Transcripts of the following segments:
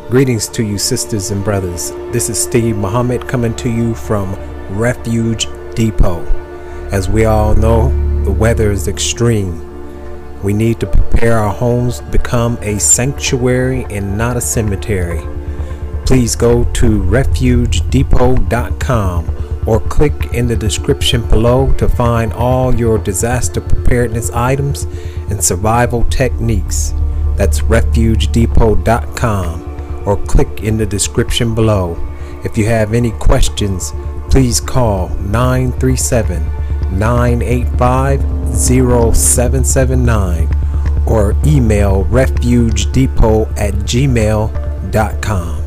Greetings to you, sisters and brothers. This is Steve Muhammad coming to you from Refuge Depot. As we all know, the weather is extreme. We need to prepare our homes to become a sanctuary and not a cemetery. Please go to refugedepot.com or click in the description below to find all your disaster preparedness items and survival techniques. That's refugedepot.com. or click in the description below. If you have any questions, please call 937-985-0779 or email refugedepot@gmail.com.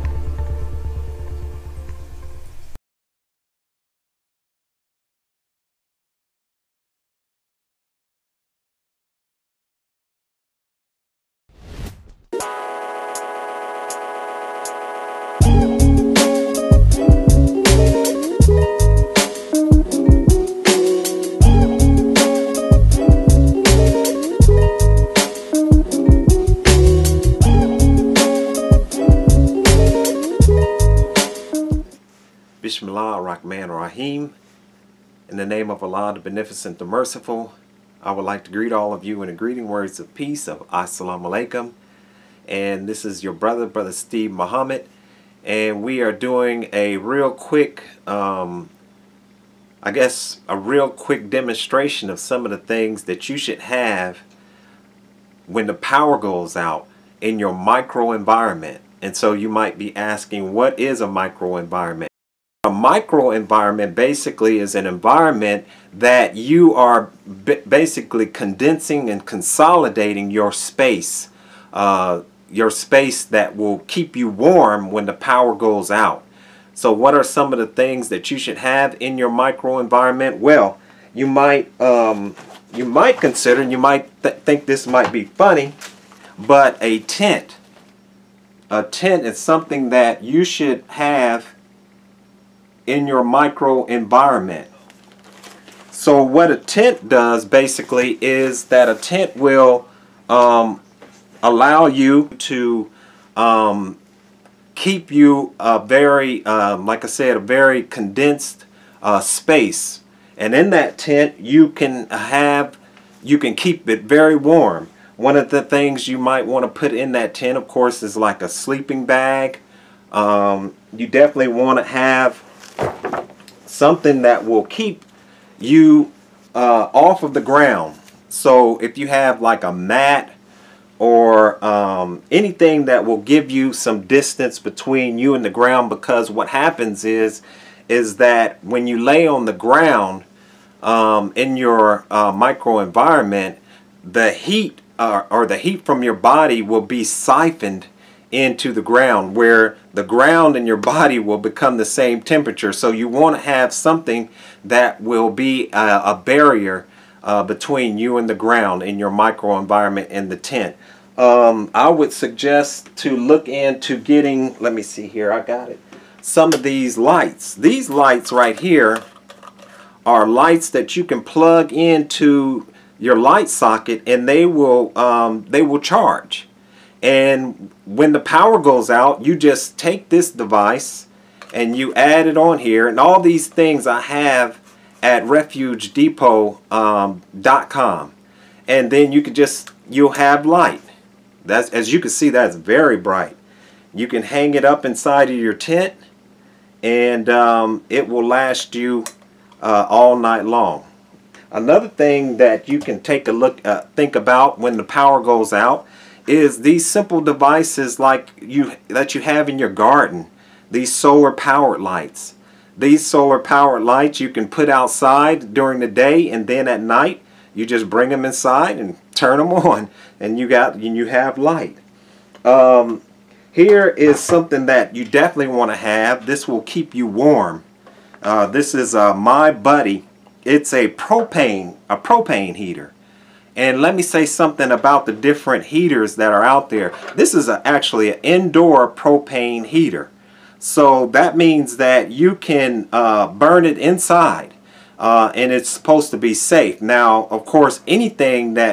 Bismillah ar-Rahman ar-Rahim. In the name of Allah, the Beneficent, the Merciful, I would like to greet all of you in the greeting words of peace of Assalamu Alaikum. And this is your brother Steve Muhammad. And we are doing a real quick, a real quick demonstration of some of the things that you should have when the power goes out in your microenvironment. And so you might be asking, what is a microenvironment? A microenvironment basically is an environment that you are basically condensing and consolidating your space that will keep you warm when the power goes out. So what are some of the things that you should have in your microenvironment? Well, you might consider, and you might think this might be funny, but a tent. A tent is something that you should have in your microenvironment. So what a tent does basically is that a tent will allow you to keep you a very, like I said, a very condensed space. And in that tent you can keep it very warm. One of the things you might want to put in that tent, of course, is like a sleeping bag. You definitely want to have something that will keep you off of the ground. So if you have like a mat or anything that will give you some distance between you and the ground, because what happens is that when you lay on the ground in your microenvironment, the heat or the heat from your body will be siphoned into the ground, where the ground and your body will become the same temperature. So you want to have something that will be a barrier between you and the ground in your microenvironment in the tent. I would suggest to look into getting, let me see here, I got it, some of these lights. These lights right here are lights that you can plug into your light socket, and they will charge. And when the power goes out, you just take this device and you add it on here. And all these things I have at refugedepot.com. And then you'll have light. That's, as you can see, that's very bright. You can hang it up inside of your tent, and it will last you all night long. Another thing that you can take a look, think about when the power goes out, is these simple devices that you have in your garden. These solar powered lights. These solar powered lights you can put outside during the day, and then at night you just bring them inside and turn them on, and you have light. Here is something that you definitely want to have. This will keep you warm. This is My Buddy. It's a propane heater. And let me say something about the different heaters that are out there. This is actually an indoor propane heater. So that means that you can burn it inside. And it's supposed to be safe. Now, of course, anything that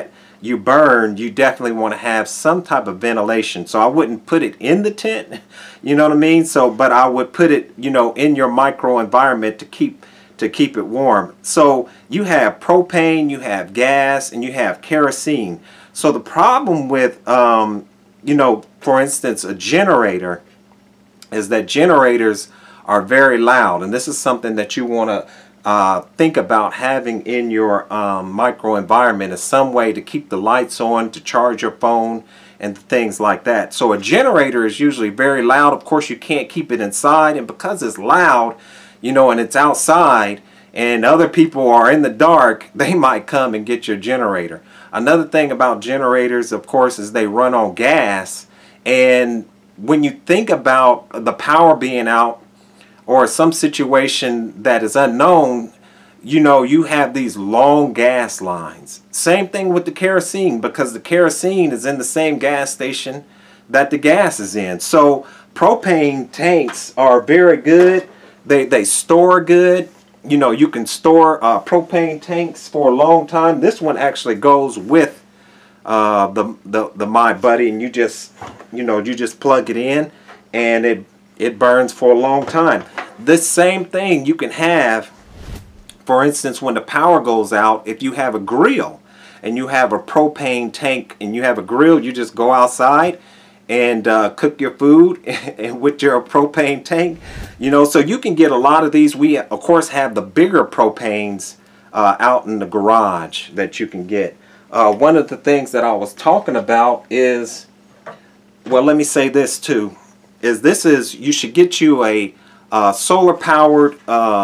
you burn, you definitely want to have some type of ventilation. So I wouldn't put it in the tent, you know what I mean? So, but I would put it, you know, in your micro environment to keep it warm. So you have propane, you have gas, and you have kerosene. So the problem with, you know, for instance, a generator is that generators are very loud, and this is something that you want to think about having in your micro environment, is some way to keep the lights on, to charge your phone, and things like that. So a generator is usually very loud. Of course, you can't keep it inside, and because it's loud, you know, and it's outside, and other people are in the dark, they might come and get your generator. Another thing about generators, of course, is they run on gas, and when you think about the power being out or some situation that is unknown, you know, you have these long gas lines. Same thing with the kerosene, because the kerosene is in the same gas station that the gas is in. So propane tanks are very good. They store good. You know, you can store propane tanks for a long time. This one actually goes with the My Buddy, and you just, you know, you just plug it in, and it burns for a long time. This same thing you can have, for instance, when the power goes out. If you have a grill and you have a propane tank and you have a grill, you just go outside and cook your food and with your propane tank, you know. So you can get a lot of these. We of course have the bigger propanes out in the garage that you can get. One of the things that I was talking about is, well, let me say this too, is you should get you a solar powered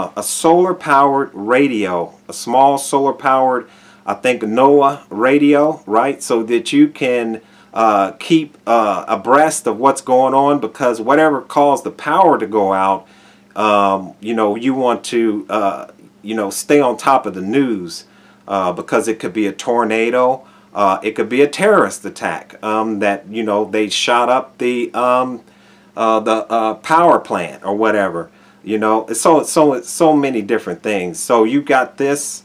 radio, a small solar powered, I think, NOAA radio, right? So that you can keep abreast of what's going on, because whatever caused the power to go out, you know, you want to you know, stay on top of the news, because it could be a tornado, it could be a terrorist attack, that, you know, they shot up the power plant or whatever, you know. So many different things. So you got this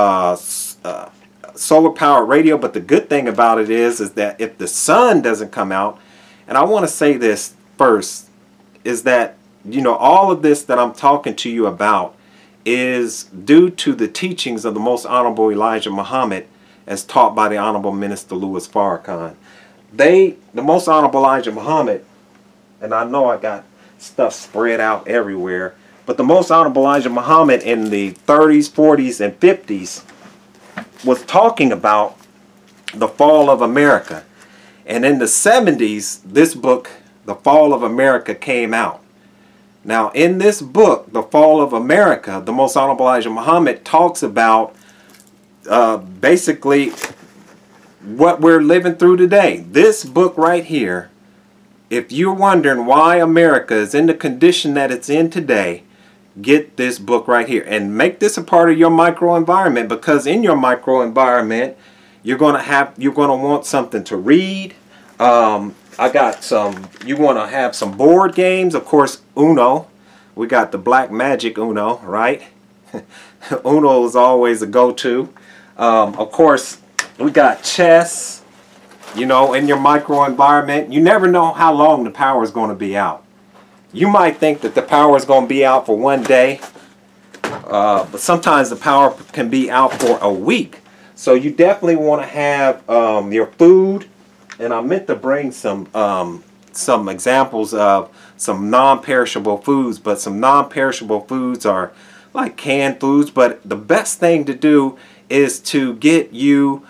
solar powered radio, but the good thing about it is that if the sun doesn't come out, and I want to say this first, is that, you know, all of this that I'm talking to you about is due to the teachings of the Most Honorable Elijah Muhammad, as taught by the Honorable Minister Louis Farrakhan. The Most Honorable Elijah Muhammad, and I know I got stuff spread out everywhere, but the Most Honorable Elijah Muhammad in the 30s, 40s, and 50s was talking about the fall of America. And in the 70s, this book, The Fall of America, came out. Now, in this book, The Fall of America, the Most Honorable Elijah Muhammad talks about basically what we're living through today. This book right here, if you're wondering why America is in the condition that it's in today, get this book right here and make this a part of your microenvironment, because in your microenvironment, you're going to want something to read. I got some, you want to have some board games, of course, Uno. We got the Black Magic Uno, right? Uno is always a go-to. Of course, we got chess, you know, in your microenvironment. You never know how long the power is going to be out. You might think that the power is going to be out for one day, but sometimes the power can be out for a week. So you definitely want to have your food. And I meant to bring some examples of some non-perishable foods, but some non-perishable foods are like canned foods. But the best thing to do is to get you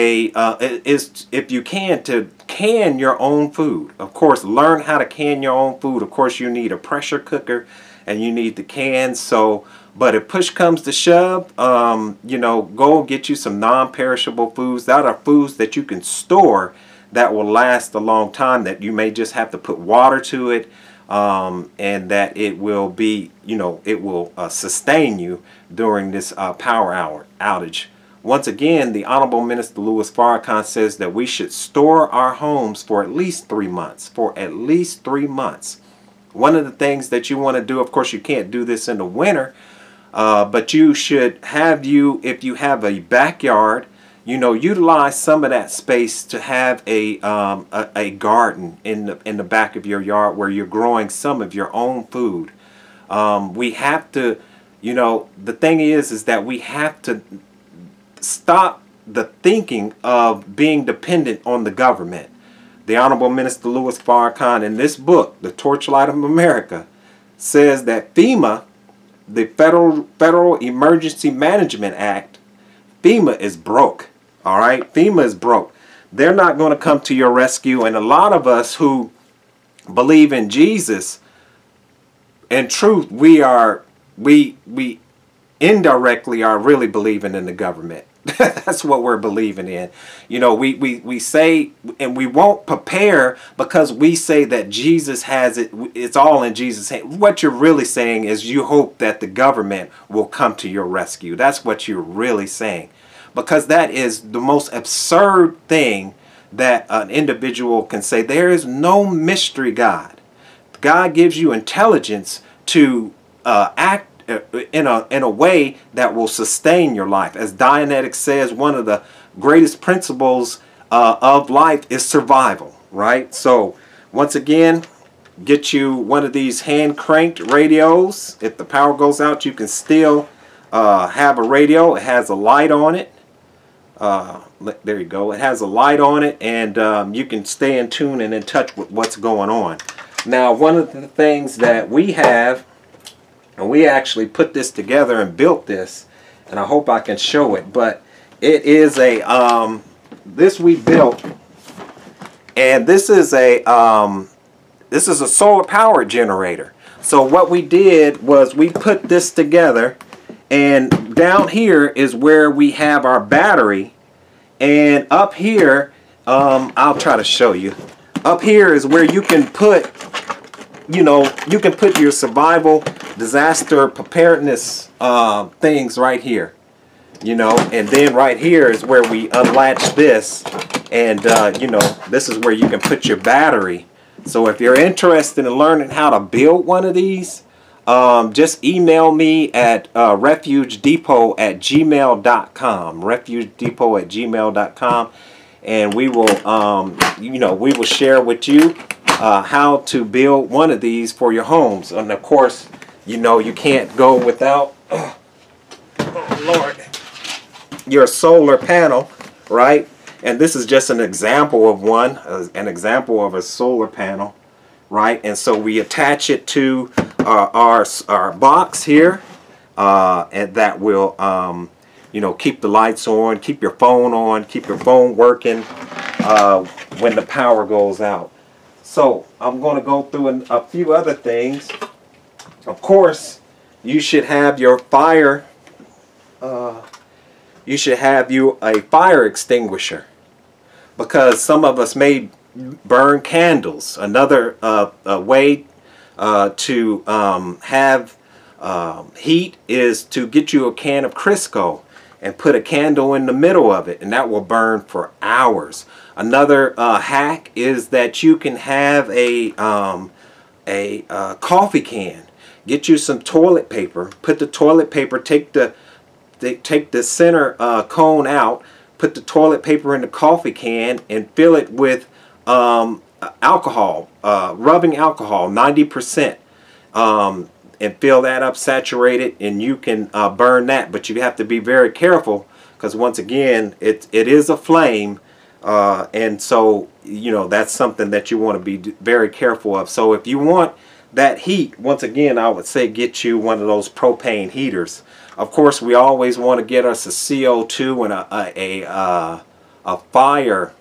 if you can, to can your own food. Of course, learn how to can your own food. Of course, you need a pressure cooker and you need the cans. So, but if push comes to shove, you know, go get you some non-perishable foods. That are foods that you can store that will last a long time, that you may just have to put water to it, and that it will be, you know, it will sustain you during this power outage. Once again, the Honorable Minister Louis Farrakhan says that we should store our homes for at least 3 months. For at least 3 months. One of the things that you want to do, of course, you can't do this in the winter, but you should have, if you have a backyard, you know, utilize some of that space to have a garden in the back of your yard where you're growing some of your own food. We have to, you know, the thing is that we have to stop the thinking of being dependent on the government. The Honorable Minister Louis Farrakhan, in this book, The Torchlight of America, says that FEMA, the Federal Emergency Management Act, FEMA is broke. All right, FEMA is broke. They're not going to come to your rescue. And a lot of us who believe in Jesus, in truth, we indirectly are really believing in the government. That's what we're believing in. You know, we say, and we won't prepare because we say that Jesus has it. It's all in Jesus' hand. What you're really saying is you hope that the government will come to your rescue. That's what you're really saying, because that is the most absurd thing that an individual can say. There is no mystery God. God gives you intelligence to act in a way that will sustain your life. As Dianetics says, one of the greatest principles of life is survival, right? So once again, get you one of these hand cranked radios. If the power goes out, you can still have a radio. It has a light on it. There you go. It has a light on it, and you can stay in tune and in touch with what's going on. Now, one of the things that we have, and we actually put this together and built this, and I hope I can show it, but it is a this we built, and this is a solar power generator. So what we did was we put this together, and down here is where we have our battery, and up here, I'll try to show you. Up here is where you can put, you know, you can put your survival, disaster preparedness things right here, you know, and then right here is where we unlatch this, and you know, this is where you can put your battery. So if you're interested in learning how to build one of these, just email me at refugedepot@gmail.com, refugedepot@gmail.com, and we will, you know, we will share with you how to build one of these for your homes. And of course, you know, you can't go without, oh Lord, your solar panel, right? And this is just an example of one, an example of a solar panel, right? And so we attach it to our box here, and that will, you know, keep the lights on, keep your phone on, keep your phone working when the power goes out. So I'm going to go through a few other things. Of course, you should have your fire. You should have you a fire extinguisher, because some of us may burn candles. Another way to have heat is to get you a can of Crisco and put a candle in the middle of it, and that will burn for hours. Another hack is that you can have a coffee can. Get you some toilet paper. Put the toilet paper. Take the center cone out. Put the toilet paper in the coffee can and fill it with alcohol, rubbing alcohol, 90%, and fill that up, saturate it, and you can burn that. But you have to be very careful, because once again, it is a flame, and so, you know, that's something that you want to be very careful of. So if you want that heat, once again, I would say get you one of those propane heaters. Of course, we always want to get us a CO2 and a fire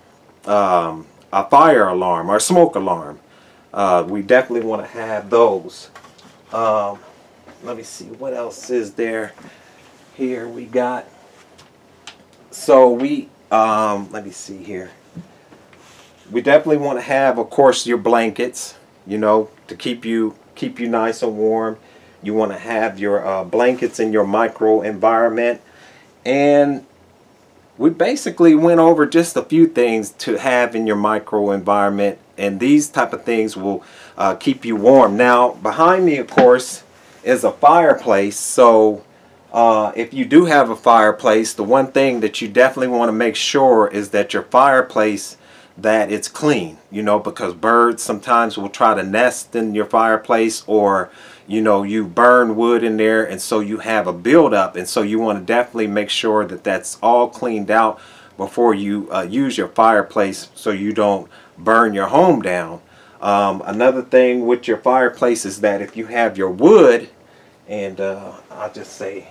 alarm or smoke alarm. We definitely want to have those. Let me see, what else is there? Here we got, so we let me see here. We definitely want to have, of course, your blankets, you know, to keep you nice and warm. You want to have your blankets in your micro environment. And we basically went over just a few things to have in your micro environment, and these type of things will keep you warm. Now behind me, of course, is a fireplace, so if you do have a fireplace, the one thing that you definitely want to make sure is that your fireplace, that it's clean, you know, because birds sometimes will try to nest in your fireplace, or you know, you burn wood in there, and so you have a buildup, and so you want to definitely make sure that that's all cleaned out before you use your fireplace, so you don't burn your home down. Another thing with your fireplace is that if you have your wood, and I'll just say,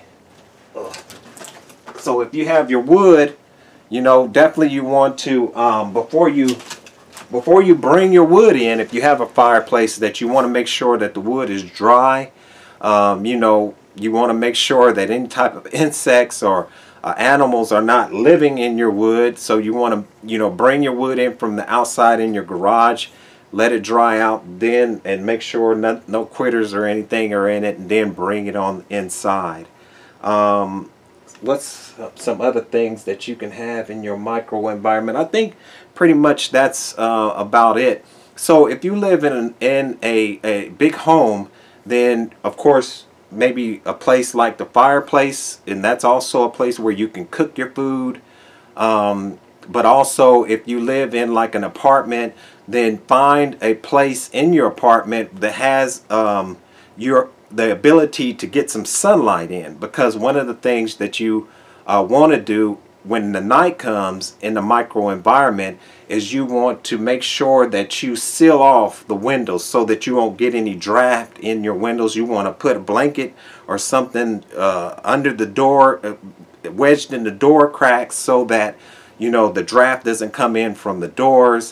so if you have your wood, you know, definitely you want to, before you bring your wood in, if you have a fireplace, that you want to make sure that the wood is dry. You know, you want to make sure that any type of insects or animals are not living in your wood. So you want to, you know, bring your wood in from the outside in your garage, let it dry out, then, and make sure no critters or anything are in it, and then bring it on inside. What's some other things that you can have in your micro environment? I think pretty much that's about it. So if you live in a big home, then of course maybe a place like the fireplace, and that's also a place where you can cook your food. But also if you live in like an apartment, then find a place in your apartment that has the ability to get some sunlight in, because one of the things that you want to do when the night comes in the micro environment is you want to make sure that you seal off the windows so that you won't get any draft in your windows. You want to put a blanket or something under the door, wedged in the door cracks, so that, you know, the draft doesn't come in from the doors.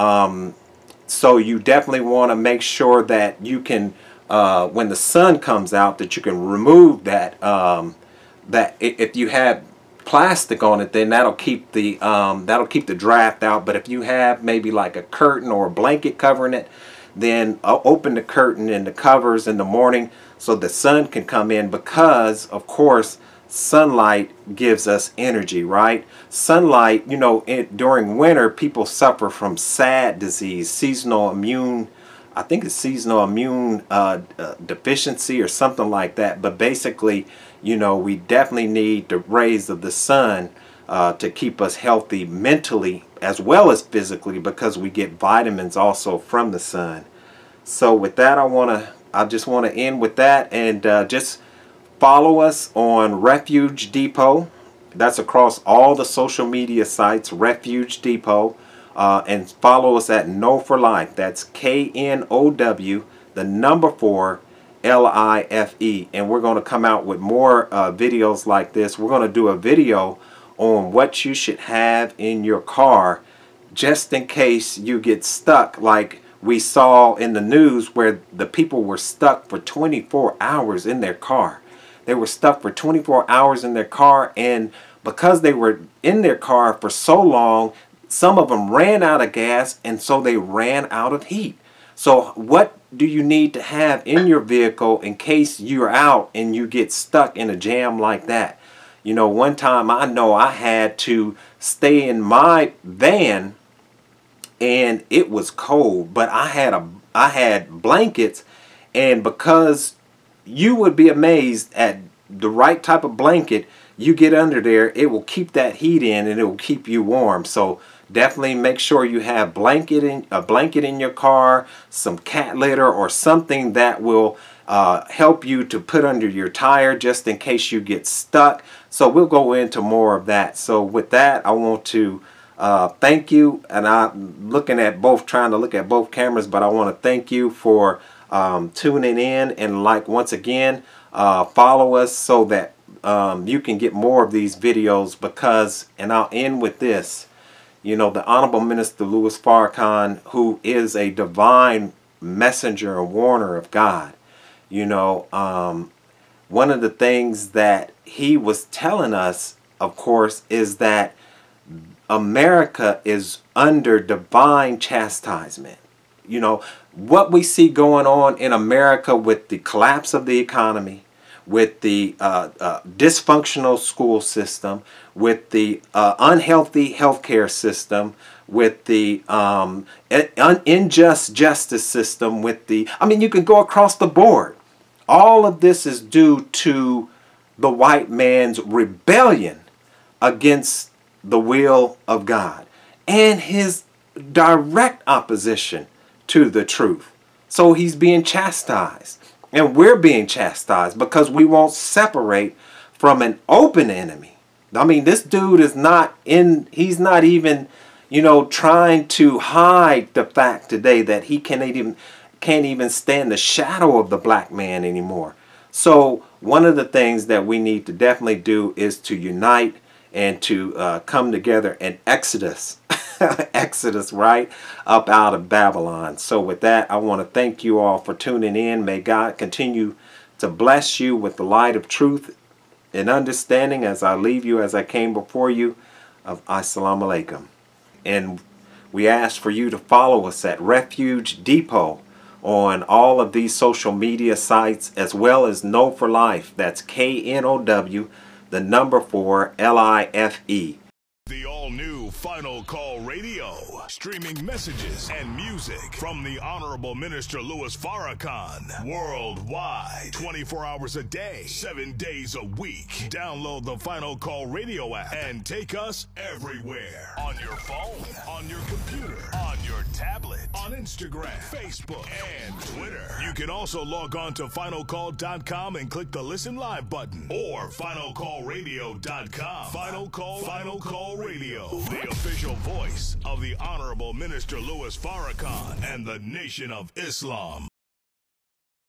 So you definitely want to make sure that you can, when the sun comes out, that you can remove that. That if you have plastic on it, then that'll keep the draft out. But if you have maybe like a curtain or a blanket covering it, then open the curtain and the covers in the morning so the sun can come in, because of course sunlight gives us energy, right? Sunlight, you know, during winter people suffer from SAD disease, seasonal immune, I think it's seasonal immune deficiency or something like that. But basically, you know, we definitely need the rays of the sun to keep us healthy mentally as well as physically, because we get vitamins also from the sun. So with that, I just want to end with that, and just follow us on Refuge Depot. That's across all the social media sites, Refuge Depot. And follow us at Know for Life. That's KNOW, the number 4, LIFE. And we're going to come out with more videos like this. We're going to do a video on what you should have in your car just in case you get stuck, like we saw in the news where the people were stuck for 24 hours in their car. They were stuck for 24 hours in their car, and because they were in their car for so long, some of them ran out of gas, and so they ran out of heat. So what do you need to have in your vehicle in case you're out and you get stuck in a jam like that? You know, one time I know I had to stay in my van, and it was cold, but I had blankets, and because you would be amazed at the right type of blanket you get under there, it will keep that heat in and it will keep you warm. So definitely make sure you have a blanket in your car, some cat litter or something that will help you to put under your tire just in case you get stuck. So we'll go into more of that. So with that, I want to thank you, and I'm trying to look at both cameras, but I want to thank you for tuning in, and once again, follow us so that you can get more of these videos, because, and I'll end with this, you know, the Honorable Minister Louis Farrakhan, who is a divine messenger and warner of God, you know, one of the things that he was telling us, of course, is that America is under divine chastisement. You know, what we see going on in America with the collapse of the economy, with the dysfunctional school system, with the unhealthy healthcare system, with the unjust justice system, with the, I mean, you can go across the board. All of this is due to the white man's rebellion against the will of God and his direct opposition to the truth. So he's being chastised, and we're being chastised because we won't separate from an open enemy. I mean, this dude is not in, he's not even, you know, trying to hide the fact today that he can't even stand the shadow of the black man anymore. So one of the things that we need to definitely do is to unite and to come together in Exodus. Exodus, right up out of Babylon. So with that, I want to thank you all for tuning in. May God continue to bless you with the light of truth and understanding as I leave you as I came before you of Assalamu Alaikum. And we ask for you to follow us at Refuge Depot on all of these social media sites, as well as Know for Life. That's KNOW, the number 4 LIFE. The all-new Final Call Radio, streaming messages and music from the Honorable Minister Louis Farrakhan, worldwide, 24 hours a day, 7 days a week. Download the Final Call Radio app and take us everywhere. On your phone, on your computer, on your tablet, on Instagram, Facebook, and Twitter. You can also log on to FinalCall.com and click the Listen Live button, or FinalCallRadio.com. Final Call Radio, the official voice of the Honorable Minister Louis Farrakhan and the Nation of Islam.